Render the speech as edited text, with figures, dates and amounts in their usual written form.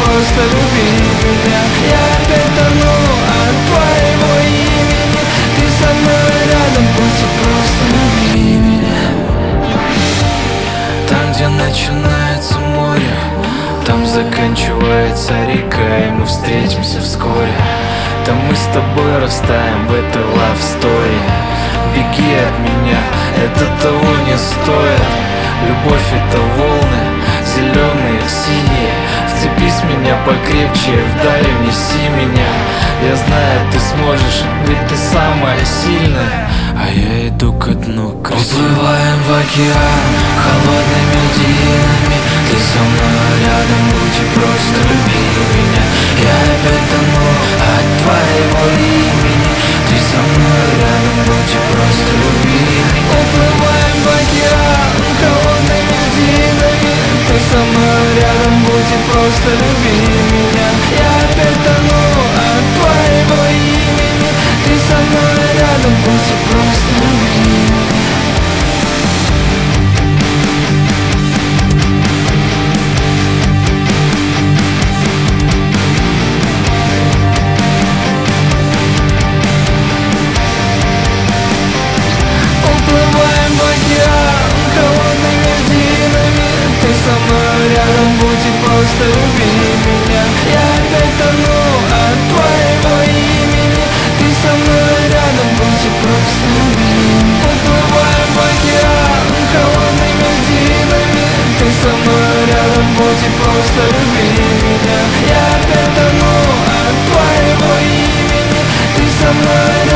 просто люби меня. Я опять тону от твоего имени. Ты со мной рядом, будь и просто люби меня. Там, где начинается море, там заканчивается река, и мы встретимся вскоре. Там мы с тобой растаем в этой love story. Беги от меня, это того не стоит. Любовь — это волны, зеленые, синие. Вцепись в меня покрепче, вдали неси меня. Я знаю, ты сможешь, ведь ты самая сильная. А я иду ко дну красиво. Уплываем в океан холодными льдинами. Ты со мной рядом, будь и просто люби меня. Я опять тону от твоего имени. Ты со мной рядом, будь и просто люби меня. Уплываем в океан холодными льдинами. Ты со мной рядом, будь и просто люби меня. Я опять тону от твоего имени. Ты со мной рядом, будь и просто люби меня. Уплываем в океан холодными льдинами. Ты со мной рядом, будь и просто люби меня. Я опять тону от твоего имени. Ты со мной рядом, будь и просто люби меня. Уплываем в океан холодными льдинами. Ты со мной рядом, будь и просто люби меня. Я опять тону от твоего имени. Ты со мной